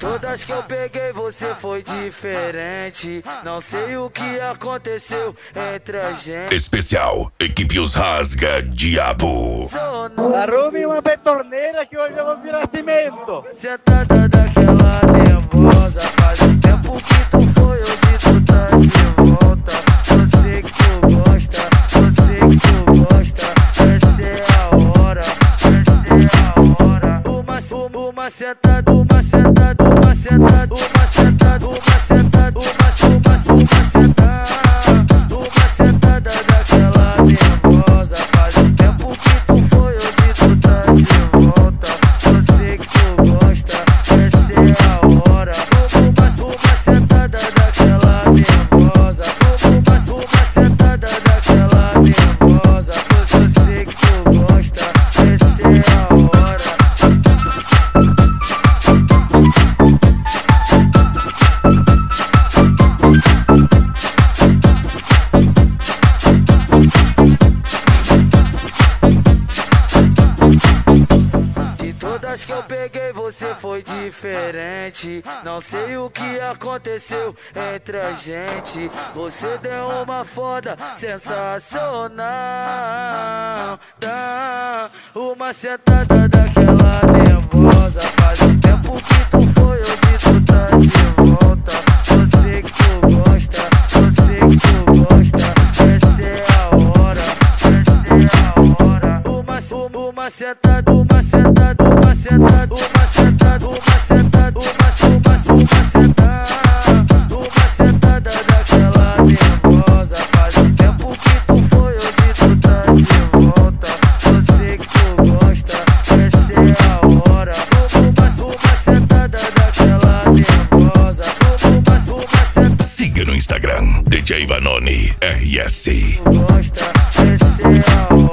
Todas que eu peguei você foi diferente. Não sei o que aconteceu entre a gente. Especial, equipe Os Rasga Diabo. Arrume uma betorneira que hoje eu vou virar cimento. Sentada daquela nervosa, faz um tempo que tu foi, hoje tu tá de volta. Eu sei que tu gosta, eu sei que tu gosta. Essa é a hora, essa é a hora. Uma sentada, uma sentada, uma sentada, uma sentada, uma sentada, uma sentada daquela nervosa. Faz um tempo que tu foi, hoje tu tá de volta. Eu sei que tu gosta, essa é a hora. Uma sentada daquela nervosa. Uma sentada daquela nervosa. Eu sei que tu gosta, essa é a hora. Todas que eu peguei você foi diferente. Não sei o que aconteceu entre a gente. Você deu uma foda sensacional. Dá uma sentada daquela nervosa. Faz um tempo que tu foi, hoje tu tá de volta. Eu sei que tu gosta, eu sei que tu gosta. Essa é a hora, essa é a hora. Uma sentada, uma sentada, uma sentada, uma sentada, uma sentada, uma sentada daquela nervosa. Faz um tempo que tu foi, hoje tu tá de volta. Eu sei que tu gosta, essa é a hora. Uma sentada daquela nervosa. Uma sentada. Siga no Instagram, DJ Vanoni RS. Tu gosta, essa é a hora.